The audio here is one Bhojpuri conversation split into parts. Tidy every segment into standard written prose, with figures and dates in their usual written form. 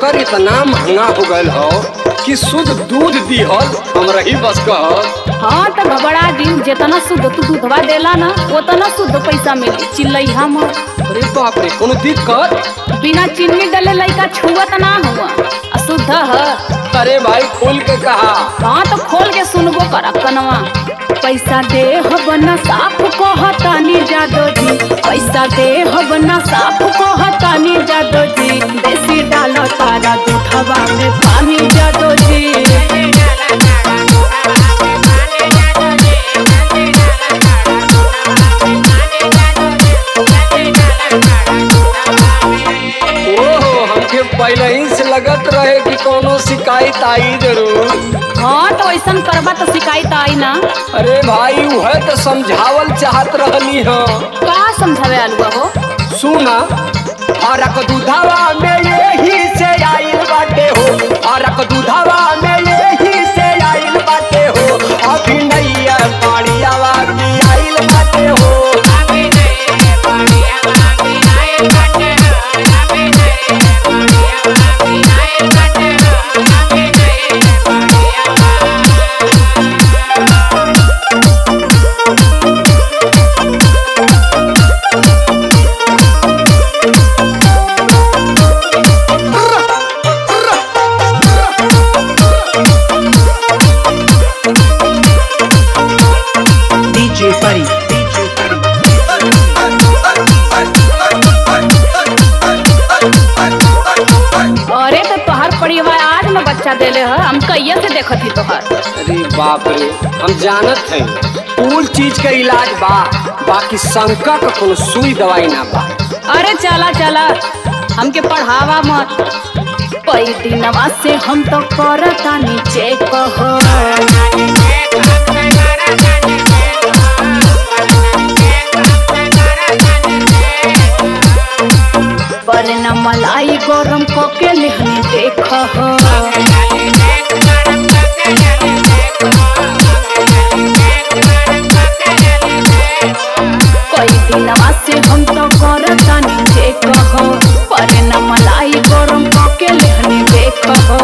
लीटर इतना महंगा हो गयल हो कि शुद्ध दूध दिहल हमरा ही बस कहल। हाँ तो घबरा दी, जितना शुद्ध तू दूधवा देला ना उतना शुद्ध पैसा मिली। चिल्लैया मत। अरे बाप रे, कोनो दिक्कत? बिना चीनी डले लइका छुअत ना हुआ, अशुद्ध है। अरे भाई खोल के कहा। हाँ तो खोल के सुनबो करा कनवा। पैसा दे हबना साफ कहतानी जादो जी, पैसा दे हबना साफ कहतानी जादो जी। देसी डालो तारा दूधवा में पानी जादो जी। हमके पहले ही से लगत रहे कि कोनो शिकायत आई जरूर। हाँ तो ऐसा करबा तो शिकायत आई ना। अरे भाई वह तो समझावल चाहत रहनी हो। का समझावे आलुआ हो? सुना, फरक दूधवा में यही से आइल बाटे हो, फरक दूधवा में यही से आइल बाटे हो। अभी नहीं है पानी आवा भी आइल बाटे हो। अरे तो तोहर परिवार आज न बच्चा देले है, हम कहिया से देखत ही तोहर। अरे बाप रे, हम जानत हैं कुल चीज का इलाज बा, बाकी शंका का कोनो सुई दवाई ना बा। अरे चला चला, हमके पढ़ावा मत। कई दिनवा से हम तो करता नीचे कहो। पर न मलाई गरम कके लेहनी देख हो। कई दिनवा से हम तो करता नीचे कहो, पर न मलाई गरम कके लेहनी देख हो।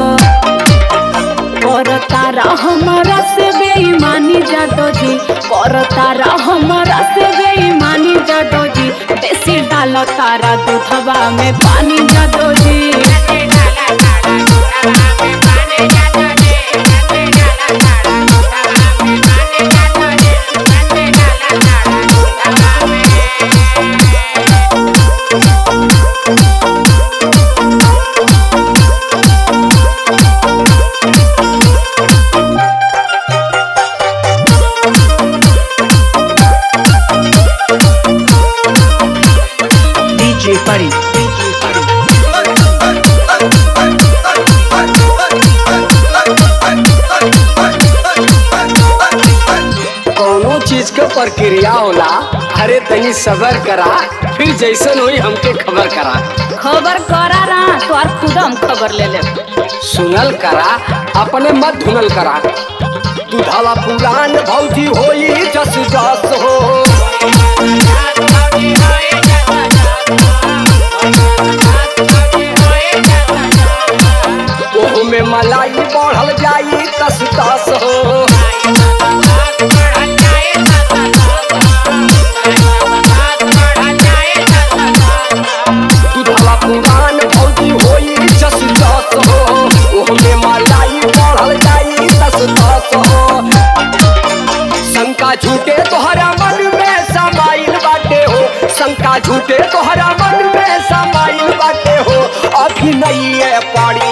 करता रह हमारा से बेईमानी जादो जी, करता रह हमारा से बेईमानी जादो जी। देसी डालो तारा दूधवा में पानी जादो जी। कोनो चीज का प्रक्रिया होला, अरे तनी सबर करा, फिर जैसन हुई हमके खबर करा। खबर करा रहा तो आज खुद हम खबर ले ले। सुनल करा, अपने मत धुनल करा। दूधवा पुरान भौजी होई जस जस हो। ओह में मलाई बढ़ल जाई तस तस हो। दूधवा पुरान भौजी होई जस जस हो। ओह में मलाई बढ़ल जाई तस तस हो। शंका झूठे तोहरा मन में समाइल बाटे हो, शंका झूठे तोहरा मन में समाइल बाटे हो। अभी नहीं है पानी